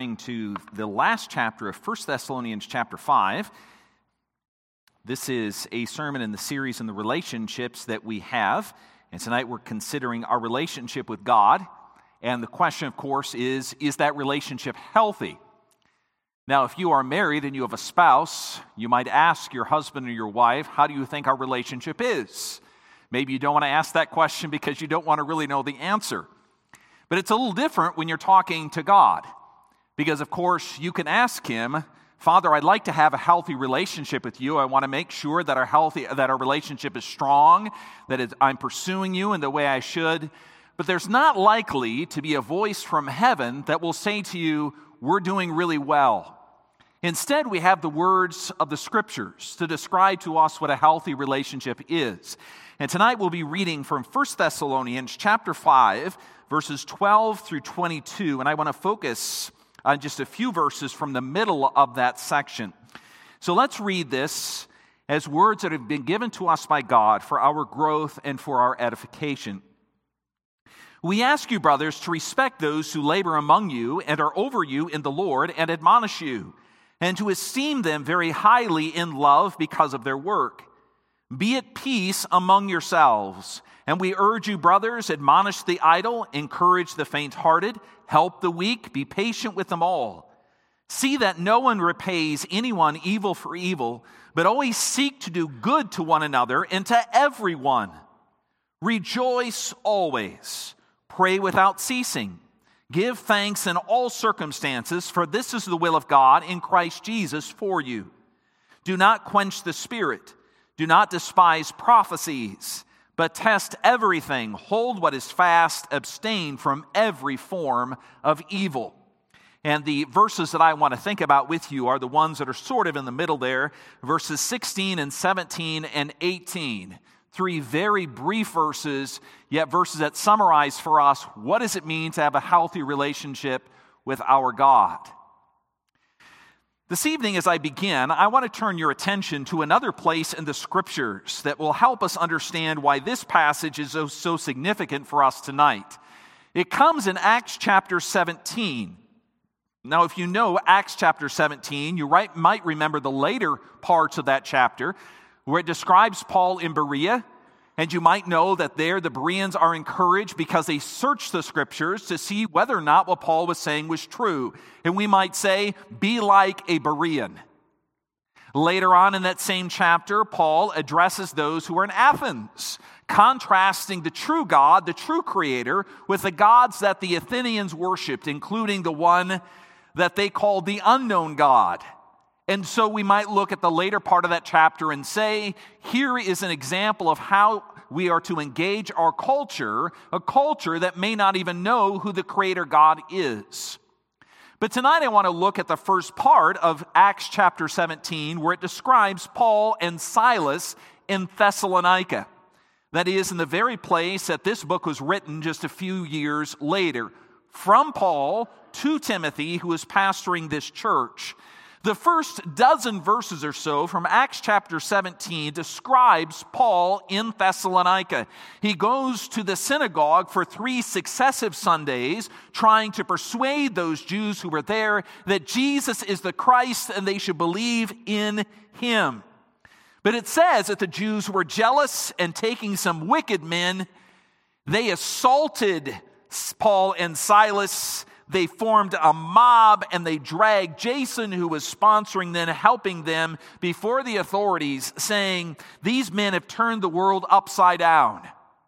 To the last chapter of 1 Thessalonians chapter 5. This is a sermon in the series in the relationships that we have. And tonight we're considering our relationship with God. And the question, of course, is that relationship healthy? Now, if you are married and you have a spouse, you might ask your husband or your wife, how do you think our relationship is? Maybe you don't want to ask that question because you don't want to really know the answer. But it's a little different when you're talking to God. Because, of course, you can ask him, Father, I'd like to have a healthy relationship with you. I want to make sure that our relationship is strong, that I'm pursuing you in the way I should. But there's not likely to be a voice from heaven that will say to you, we're doing really well. Instead, we have the words of the Scriptures to describe to us what a healthy relationship is. And tonight we'll be reading from 1 Thessalonians chapter 5, verses 12 through 22. And I want to focus on just a few verses from the middle of that section. So let's read this as words that have been given to us by God for our growth and for our edification. We ask you, brothers, to respect those who labor among you and are over you in the Lord and admonish you, and to esteem them very highly in love because of their work. Be at peace among yourselves. And we urge you, brothers, admonish the idle, encourage the faint-hearted, help the weak, be patient with them all. See that no one repays anyone evil for evil, but always seek to do good to one another and to everyone. Rejoice always. Pray without ceasing. Give thanks in all circumstances, for this is the will of God in Christ Jesus for you. Do not quench the Spirit. Do not despise prophecies, but test everything, hold what is fast, abstain from every form of evil. And the verses that I want to think about with you are the ones that are sort of in the middle there, verses 16 and 17 and 18. Three very brief verses, yet verses that summarize for us what does it mean to have a healthy relationship with our God. This evening, as I begin, I want to turn your attention to another place in the Scriptures that will help us understand why this passage is so significant for us tonight. It comes in Acts chapter 17. Now, if you know Acts chapter 17, you might remember the later parts of that chapter where it describes Paul in Berea. And you might know that there the Bereans are encouraged because they searched the Scriptures to see whether or not what Paul was saying was true. And we might say, be like a Berean. Later on in that same chapter, Paul addresses those who are in Athens, contrasting the true God, the true Creator, with the gods that the Athenians worshipped, including the one that they called the unknown God. And so we might look at the later part of that chapter and say, here is an example of how we are to engage our culture, a culture that may not even know who the Creator God is. But tonight I want to look at the first part of Acts chapter 17, where it describes Paul and Silas in Thessalonica. That is, in the very place that this book was written just a few years later, from Paul to Timothy, who was pastoring this church. The first dozen verses or so from Acts chapter 17 describes Paul in Thessalonica. He goes to the synagogue for 3 successive Sundays, trying to persuade those Jews who were there that Jesus is the Christ and they should believe in him. But it says that the Jews were jealous, and taking some wicked men, they assaulted Paul and Silas. They formed a mob and they dragged Jason, who was sponsoring them, helping them, before the authorities, saying, these men have turned the world upside down.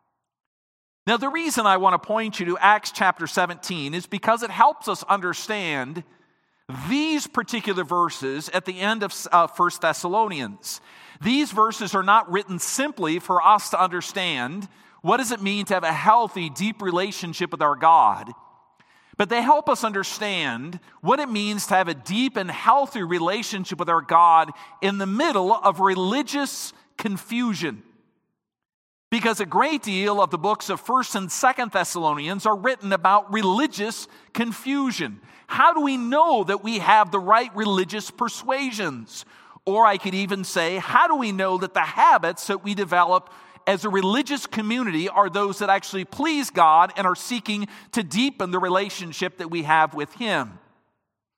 Now, the reason I want to point you to Acts chapter 17 is because it helps us understand these particular verses at the end of 1 Thessalonians. These verses are not written simply for us to understand what does it mean to have a healthy, deep relationship with our God. But they help us understand what it means to have a deep and healthy relationship with our God in the middle of religious confusion. Because a great deal of the books of 1st and 2nd Thessalonians are written about religious confusion. How do we know that we have the right religious persuasions? Or I could even say, how do we know that the habits that we develop as a religious community are those that actually please God and are seeking to deepen the relationship that we have with Him?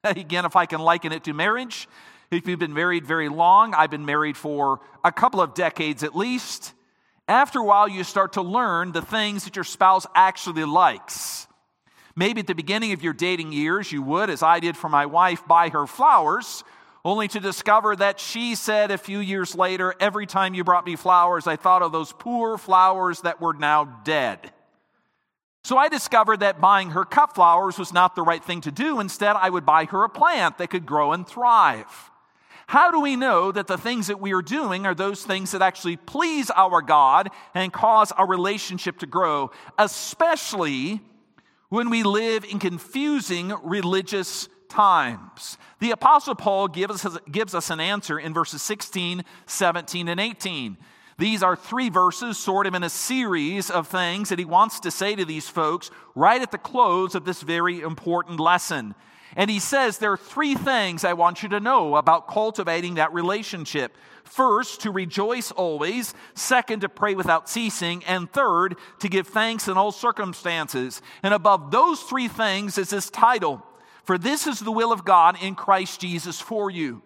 Again, if I can liken it to marriage, if you've been married very long, I've been married for a couple of decades at least. After a while, you start to learn the things that your spouse actually likes. Maybe at the beginning of your dating years, you would, as I did for my wife, buy her flowers, only to discover that she said a few years later, every time you brought me flowers, I thought of those poor flowers that were now dead. So I discovered that buying her cut flowers was not the right thing to do. Instead, I would buy her a plant that could grow and thrive. How do we know that the things that we are doing are those things that actually please our God and cause our relationship to grow, especially when we live in confusing religious times? The Apostle Paul gives us an answer in verses 16, 17, and 18. These are 3 verses sort of in a series of things that he wants to say to these folks right at the close of this very important lesson. And he says there are 3 things I want you to know about cultivating that relationship. First, to rejoice always. Second, to pray without ceasing. And third, to give thanks in all circumstances. And above those 3 things is this title: For this is the will of God in Christ Jesus for you.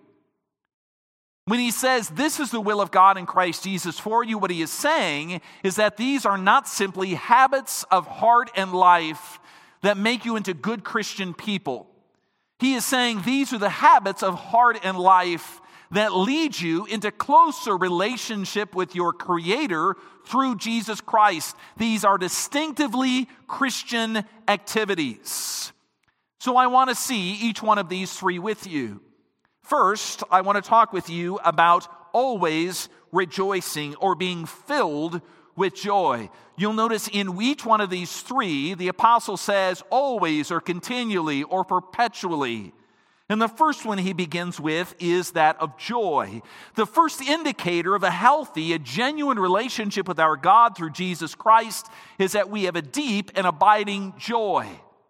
When he says this is the will of God in Christ Jesus for you, what he is saying is that these are not simply habits of heart and life that make you into good Christian people. He is saying these are the habits of heart and life that lead you into closer relationship with your Creator through Jesus Christ. These are distinctively Christian activities. So I want to see each one of these 3 with you. First, I want to talk with you about always rejoicing or being filled with joy. You'll notice in each one of these 3, the apostle says always or continually or perpetually. And the first one he begins with is that of joy. The first indicator of a healthy, a genuine relationship with our God through Jesus Christ is that we have a deep and abiding joy.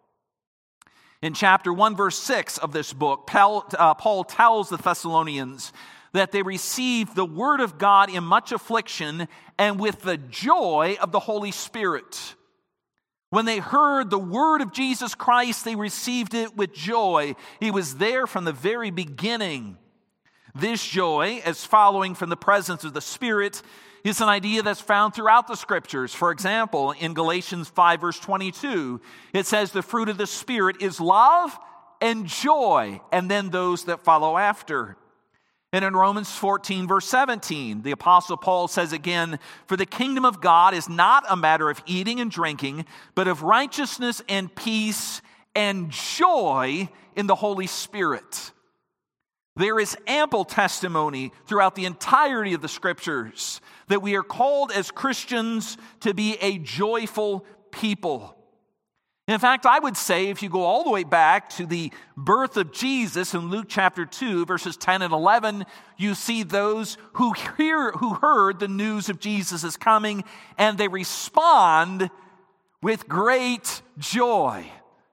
In chapter 1, verse 6 of this book, Paul tells the Thessalonians that they received the word of God in much affliction and with the joy of the Holy Spirit. When they heard the word of Jesus Christ, they received it with joy. He was there from the very beginning. This joy, as following from the presence of the Spirit, is an idea that's found throughout the Scriptures. For example, in Galatians 5, verse 22, it says the fruit of the Spirit is love and joy, and then those that follow after. And in Romans 14, verse 17, the Apostle Paul says again, for the kingdom of God is not a matter of eating and drinking, but of righteousness and peace and joy in the Holy Spirit. There is ample testimony throughout the entirety of the Scriptures that we are called as Christians to be a joyful people. In fact, I would say if you go all the way back to the birth of Jesus in Luke chapter 2, verses 10 and 11, you see those who heard the news of Jesus is coming, and they respond with great joy.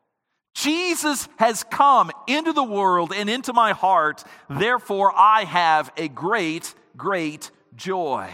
Jesus has come into the world and into my heart, therefore I have a great, great joy.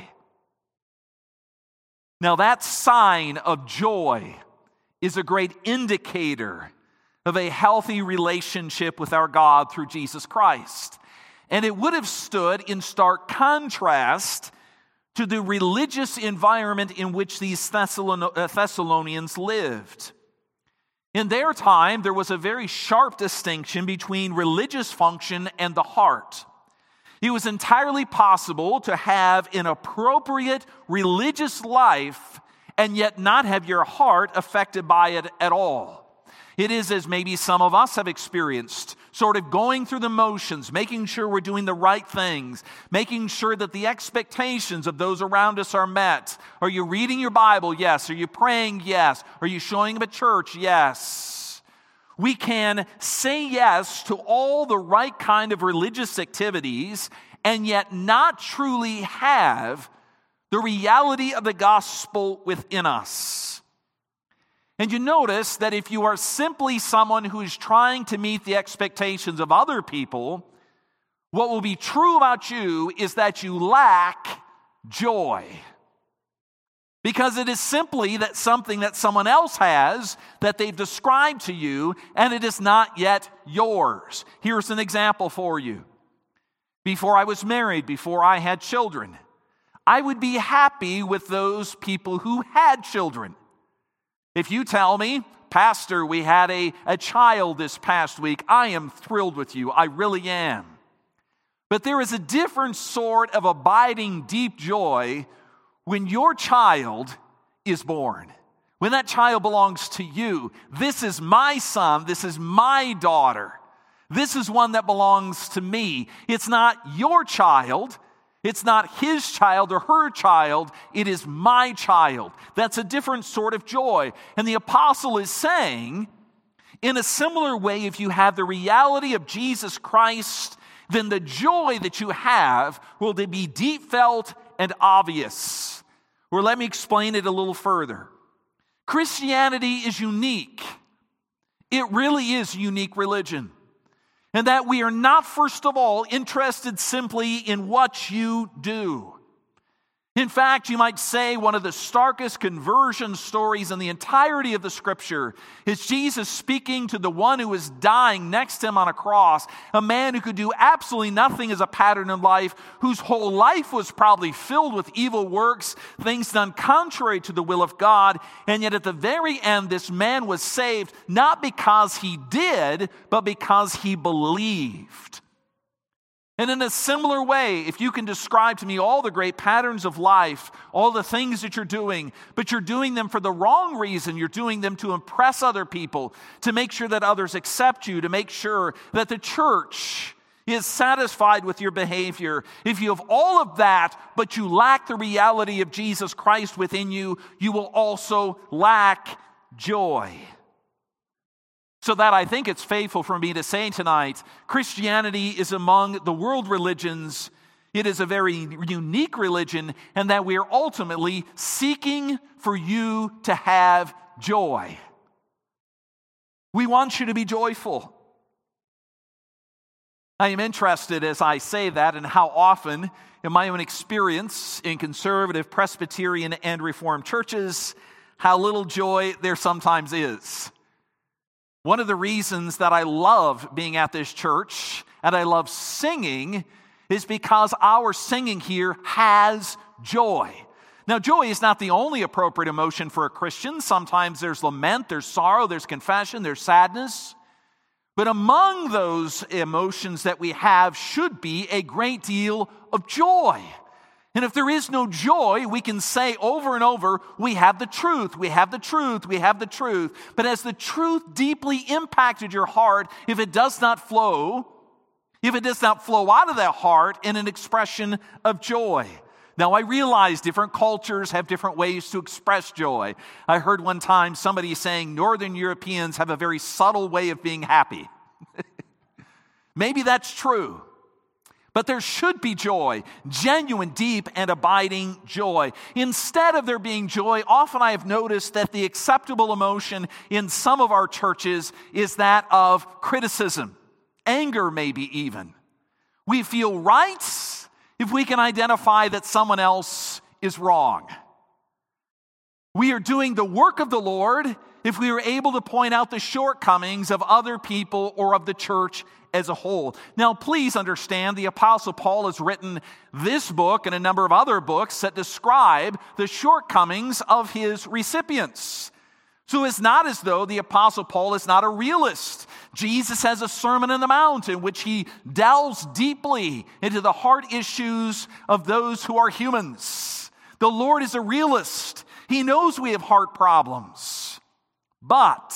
Now that sign of joy is a great indicator of a healthy relationship with our God through Jesus Christ. And it would have stood in stark contrast to the religious environment in which these Thessalonians lived. In their time, there was a very sharp distinction between religious function and the heart. It was entirely possible to have an appropriate religious life and yet not have your heart affected by it at all. It is as maybe some of us have experienced, sort of going through the motions, making sure we're doing the right things, making sure that the expectations of those around us are met. Are you reading your Bible? Yes. Are you praying? Yes. Are you showing up at church? Yes. We can say yes to all the right kind of religious activities and yet not truly have the reality of the gospel within us. And you notice that if you are simply someone who is trying to meet the expectations of other people, what will be true about you is that you lack joy. Because it is simply that something that someone else has that they've described to you, and it is not yet yours. Here's an example for you. Before I was married, before I had children, I would be happy with those people who had children. If you tell me, Pastor, we had a child this past week, I am thrilled with you. I really am. But there is a different sort of abiding deep joy when your child is born. When that child belongs to you. This is my son. This is my daughter. This is one that belongs to me. It's not your child. It's not his child or her child. It is my child. That's a different sort of joy. And the apostle is saying, in a similar way, if you have the reality of Jesus Christ, then the joy that you have will be deep felt and obvious. Or let me explain it a little further. Christianity is unique. It really is a unique religion. And that we are not, first of all, interested simply in what you do. In fact, you might say one of the starkest conversion stories in the entirety of the Scripture is Jesus speaking to the one who was dying next to him on a cross, a man who could do absolutely nothing as a pattern in life, whose whole life was probably filled with evil works, things done contrary to the will of God, and yet at the very end, this man was saved not because he did, but because he believed. And in a similar way, if you can describe to me all the great patterns of life, all the things that you're doing, but you're doing them for the wrong reason, you're doing them to impress other people, to make sure that others accept you, to make sure that the church is satisfied with your behavior. If you have all of that, but you lack the reality of Jesus Christ within you, you will also lack joy. So that I think it's faithful for me to say tonight, Christianity is among the world religions. It is a very unique religion, and that we are ultimately seeking for you to have joy. We want you to be joyful. I am interested, as I say that, in how often, in my own experience in conservative, Presbyterian, and Reformed churches, how little joy there sometimes is. One of the reasons that I love being at this church and I love singing is because our singing here has joy. Now, joy is not the only appropriate emotion for a Christian. Sometimes there's lament, there's sorrow, there's confession, there's sadness. But among those emotions that we have should be a great deal of joy. And if there is no joy, we can say over and over, we have the truth, we have the truth, we have the truth. But has the truth deeply impacted your heart if it does not flow out of that heart in an expression of joy? Now, I realize different cultures have different ways to express joy. I heard one time somebody saying Northern Europeans have a very subtle way of being happy. Maybe that's true. But there should be joy, genuine, deep, and abiding joy. Instead of there being joy, often I have noticed that the acceptable emotion in some of our churches is that of criticism, anger maybe even. We feel right if we can identify that someone else is wrong. We are doing the work of the Lord if we are able to point out the shortcomings of other people or of the church as a whole. Now, please understand, the Apostle Paul has written this book and a number of other books that describe the shortcomings of his recipients. So it's not as though the Apostle Paul is not a realist. Jesus has a Sermon on the Mount in which he delves deeply into the heart issues of those who are humans. The Lord is a realist. He knows we have heart problems. But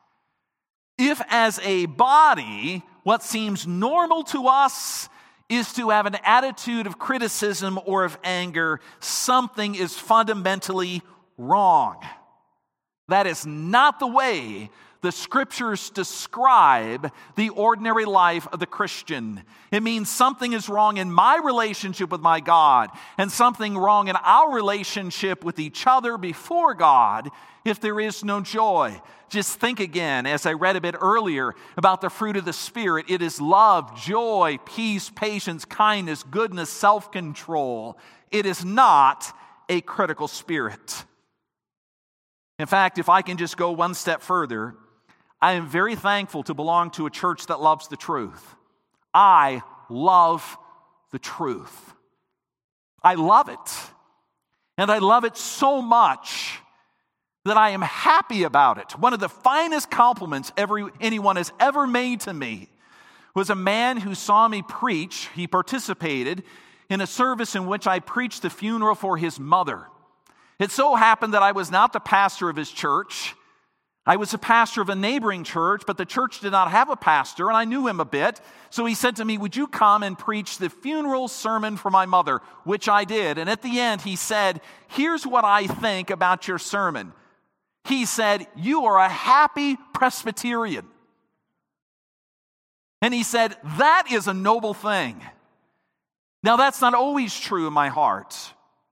if as a body, what seems normal to us is to have an attitude of criticism or of anger, something is fundamentally wrong. That is not the way the Scriptures describe the ordinary life of the Christian. It means something is wrong in my relationship with my God and something wrong in our relationship with each other before God if there is no joy. Just think again, as I read a bit earlier, about the fruit of the Spirit. It is love, joy, peace, patience, kindness, goodness, self-control. It is not a critical spirit. In fact, if I can just go one step further, I am very thankful to belong to a church that loves the truth. I love the truth. I love it. And I love it so much that I am happy about it. One of the finest compliments anyone has ever made to me was a man who saw me preach. He participated in a service in which I preached the funeral for his mother. It so happened that I was not the pastor of his church. I was a pastor of a neighboring church, but the church did not have a pastor, and I knew him a bit. So he said to me, "Would you come and preach the funeral sermon for my mother?" Which I did. And at the end, he said, "Here's what I think about your sermon." He said, "You are a happy Presbyterian." And he said, "That is a noble thing." Now, that's not always true in my heart.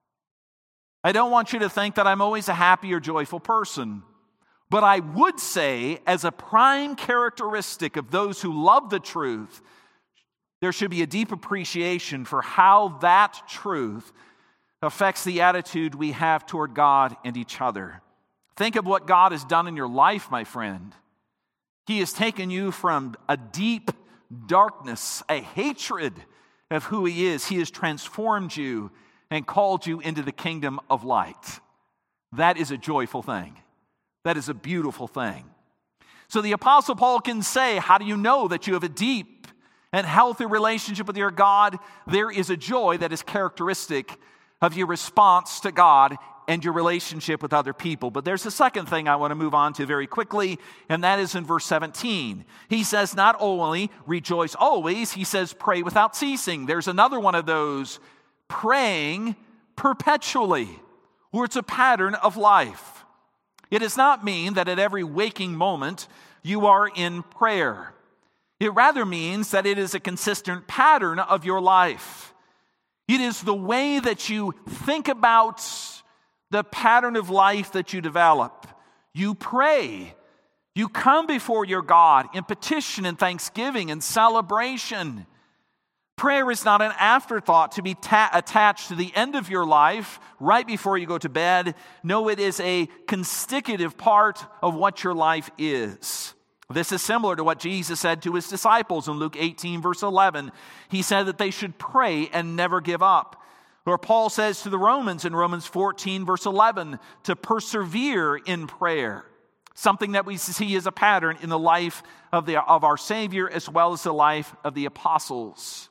I don't want you to think that I'm always a happy or joyful person. But I would say, as a prime characteristic of those who love the truth, there should be a deep appreciation for how that truth affects the attitude we have toward God and each other. Think of what God has done in your life, my friend. He has taken you from a deep darkness, a hatred of who He is. He has transformed you and called you into the kingdom of light. That is a joyful thing. That is a beautiful thing. So the Apostle Paul can say, how do you know that you have a deep and healthy relationship with your God? There is a joy that is characteristic of your response to God and your relationship with other people. But there's a second thing I want to move on to very quickly, and that is in verse 17. He says, not only rejoice always, he says, pray without ceasing. There's another one of those, praying perpetually, where it's a pattern of life. It does not mean that at every waking moment you are in prayer. It rather means that it is a consistent pattern of your life. It is the way that you think about the pattern of life that you develop. You pray. You come before your God in petition and thanksgiving and celebration. Prayer is not an afterthought to be attached to the end of your life right before you go to bed. No, it is a constitutive part of what your life is. This is similar to what Jesus said to His disciples in Luke 18, verse 11. He said that they should pray and never give up. Or Paul says to the Romans in Romans 14, verse 11, to persevere in prayer. Something that we see as a pattern in the life of our Savior as well as the life of the apostles.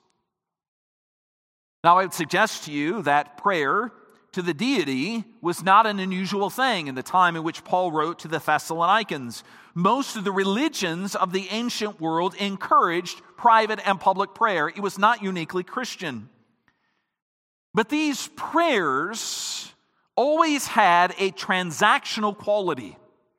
Now, I would suggest to you that prayer to the deity was not an unusual thing in the time in which Paul wrote to the Thessalonians. Most of the religions of the ancient world encouraged private and public prayer. It was not uniquely Christian. But these prayers always had a transactional quality.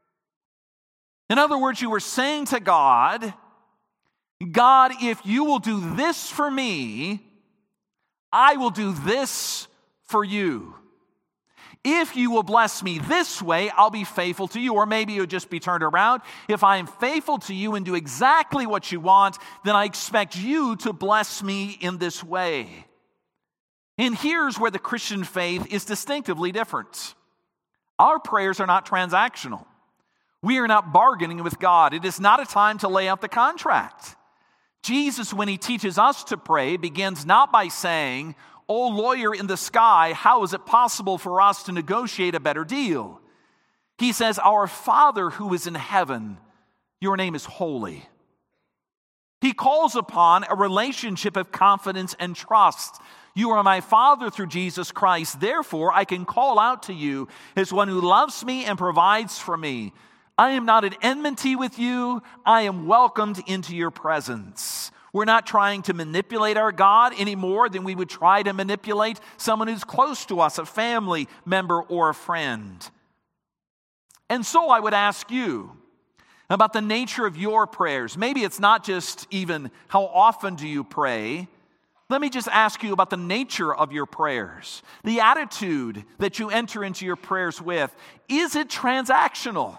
In other words, you were saying to God, God, if you will do this for me, I will do this for you. If you will bless me this way, I'll be faithful to you. Or maybe you'll just be turned around. If I am faithful to you and do exactly what you want, then I expect you to bless me in this way. And here's where the Christian faith is distinctively different. Our prayers are not transactional. We are not bargaining with God. It is not a time to lay out the contract. Jesus, when He teaches us to pray, begins not by saying, "Oh, lawyer in the sky, how is it possible for us to negotiate a better deal?" He says, "Our Father who is in heaven, your name is holy." He calls upon a relationship of confidence and trust. You are my Father through Jesus Christ. Therefore, I can call out to you as one who loves me and provides for me. I am not at enmity with you. I am welcomed into your presence. We're not trying to manipulate our God any more than we would try to manipulate someone who's close to us, a family member or a friend. And so I would ask you about the nature of your prayers. Maybe it's not just even how often do you pray. Let me just ask you about the nature of your prayers. The attitude that you enter into your prayers with. Is it transactional?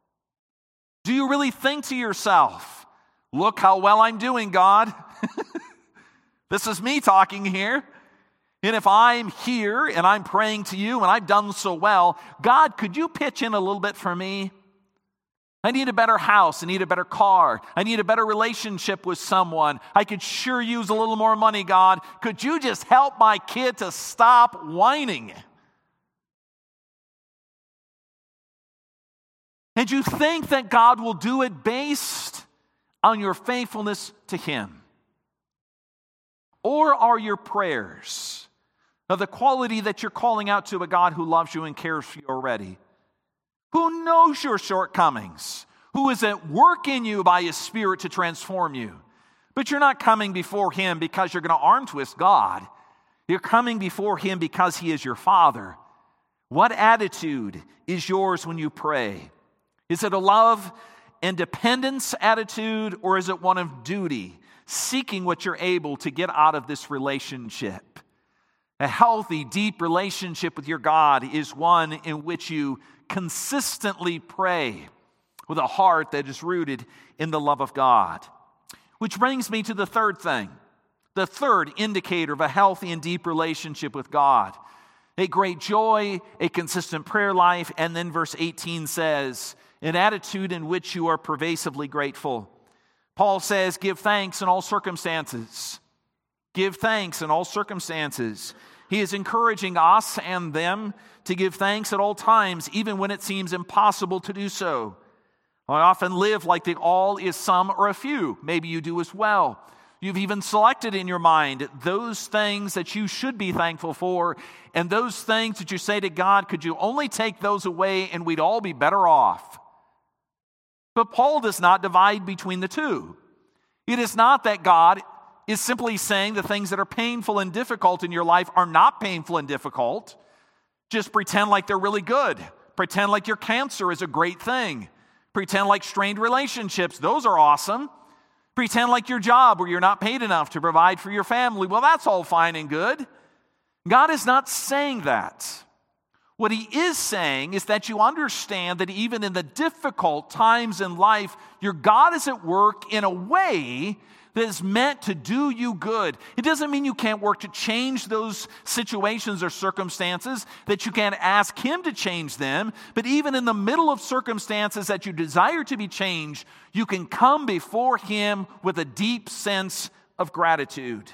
Do you really think to yourself, look how well I'm doing, God? This is me talking here. And if I'm here and I'm praying to you and I've done so well, God, could you pitch in a little bit for me? I need a better house. I need a better car. I need a better relationship with someone. I could sure use a little more money, God. Could you just help my kid to stop whining? And you think that God will do it based on your faithfulness to Him? Or are your prayers of the quality that you're calling out to a God who loves you and cares for you already? Who knows your shortcomings? Who is at work in you by His Spirit to transform you? But you're not coming before Him because you're going to arm twist God. You're coming before Him because He is your Father. What attitude is yours when you pray? Is it a love and dependence attitude, or is it one of duty, seeking what you're able to get out of this relationship? A healthy, deep relationship with your God is one in which you consistently pray with a heart that is rooted in the love of God. Which brings me to the third thing, the third indicator of a healthy and deep relationship with God. A great joy, a consistent prayer life, and then verse 18 says, an attitude in which you are pervasively grateful. Paul says, give thanks in all circumstances. Give thanks in all circumstances. He is encouraging us and them to give thanks at all times, even when it seems impossible to do so. I often live like the all is some or a few. Maybe you do as well. You've even selected in your mind those things that you should be thankful for, and those things that you say to God, could you only take those away and we'd all be better off? But Paul does not divide between the two. It is not that God is simply saying the things that are painful and difficult in your life are not painful and difficult. Just pretend like they're really good. Pretend like your cancer is a great thing. Pretend like strained relationships, those are awesome. Pretend like your job where you're not paid enough to provide for your family, well, that's all fine and good. God is not saying that. What He is saying is that you understand that even in the difficult times in life, your God is at work in a way that is meant to do you good. It doesn't mean you can't work to change those situations or circumstances, that you can't ask Him to change them, but even in the middle of circumstances that you desire to be changed, you can come before Him with a deep sense of gratitude.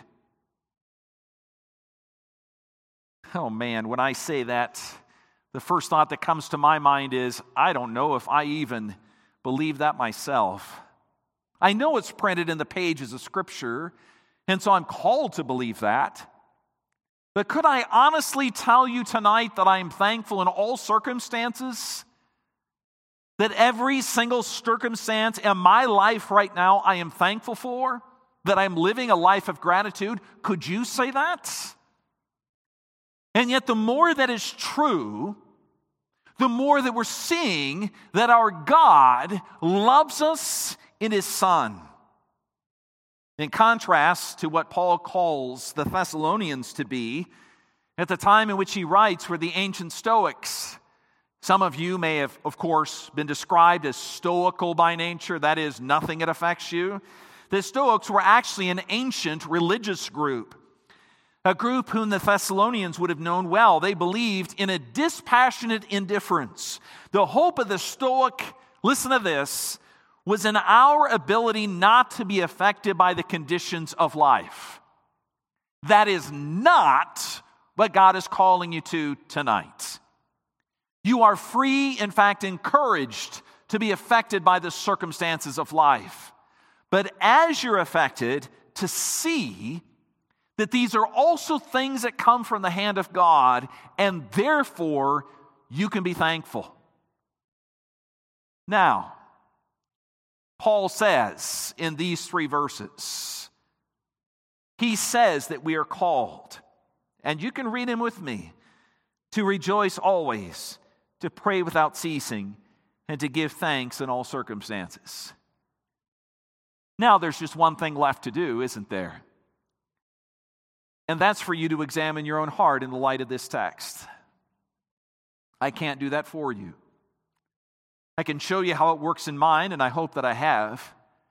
Oh man, when I say that, the first thought that comes to my mind is, I don't know if I even believe that myself. I know it's printed in the pages of Scripture, and so I'm called to believe that. But could I honestly tell you tonight that I am thankful in all circumstances? That every single circumstance in my life right now I am thankful for? That I'm living a life of gratitude? Could you say that? And yet the more that is true, the more that we're seeing that our God loves us in His Son. In contrast to what Paul calls the Thessalonians to be, at the time in which he writes were the ancient Stoics. Some of you may have, of course, been described as stoical by nature. That is, nothing that affects you. The Stoics were actually an ancient religious group. A group whom the Thessalonians would have known well. They believed in a dispassionate indifference. The hope of the Stoic, listen to this, was in our ability not to be affected by the conditions of life. That is not what God is calling you to tonight. You are free, in fact, encouraged to be affected by the circumstances of life. But as you're affected, to see that these are also things that come from the hand of God, and therefore you can be thankful. Now, Paul says in these 3 verses, he says that we are called, and you can read him with me, to rejoice always, to pray without ceasing, and to give thanks in all circumstances. Now there's just one thing left to do, isn't there? And that's for you to examine your own heart in the light of this text. I can't do that for you. I can show you how it works in mine, and I hope that I have.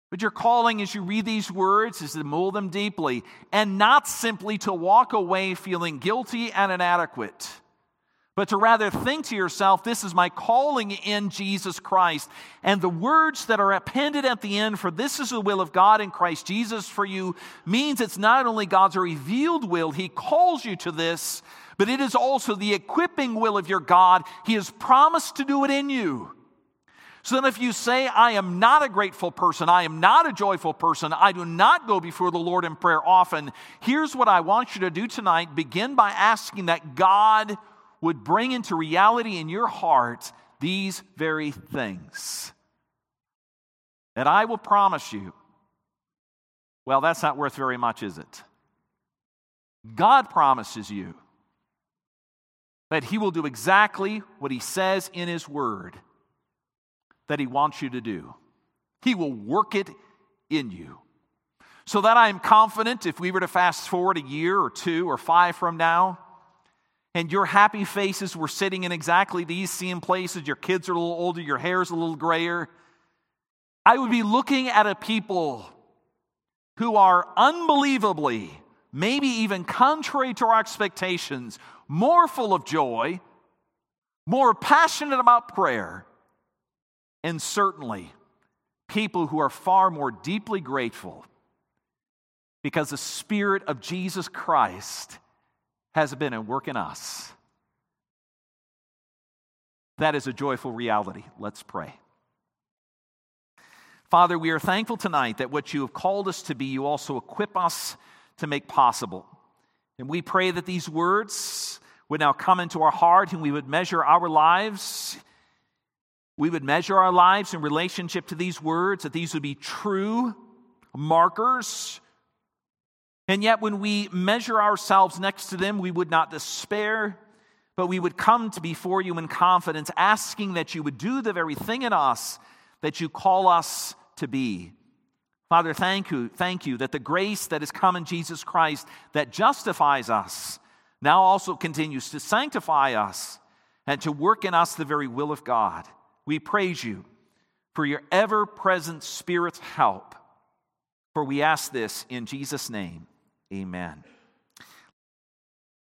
But your calling as you read these words is to mold them deeply and not simply to walk away feeling guilty and inadequate, but to rather think to yourself, this is my calling in Jesus Christ. And the words that are appended at the end, for this is the will of God in Christ Jesus for you, means it's not only God's revealed will, He calls you to this, but it is also the equipping will of your God. He has promised to do it in you. So then if you say, I am not a grateful person, I am not a joyful person, I do not go before the Lord in prayer often, here's what I want you to do tonight. Begin by asking that God would bring into reality in your heart these very things. And I will promise you, well, that's not worth very much, is it? God promises you that He will do exactly what He says in His Word that He wants you to do. He will work it in you. So that I am confident if we were to fast forward a year or 2 or 5 from now, and your happy faces were sitting in exactly these same places, your kids are a little older, your hair's a little grayer, I would be looking at a people who are unbelievably, maybe even contrary to our expectations, more full of joy, more passionate about prayer, and certainly people who are far more deeply grateful because the Spirit of Jesus Christ has been at work in us. That is a joyful reality. Let's pray. Father, we are thankful tonight that what you have called us to be, you also equip us to make possible. And we pray that these words would now come into our heart and we would measure our lives. We would measure our lives in relationship to these words, that these would be true markers. And yet when we measure ourselves next to them, we would not despair, but we would come to before you in confidence, asking that you would do the very thing in us that you call us to be. Father, thank you that the grace that has come in Jesus Christ that justifies us now also continues to sanctify us and to work in us the very will of God. We praise you for your ever-present Spirit's help. For we ask this in Jesus' name. Amen.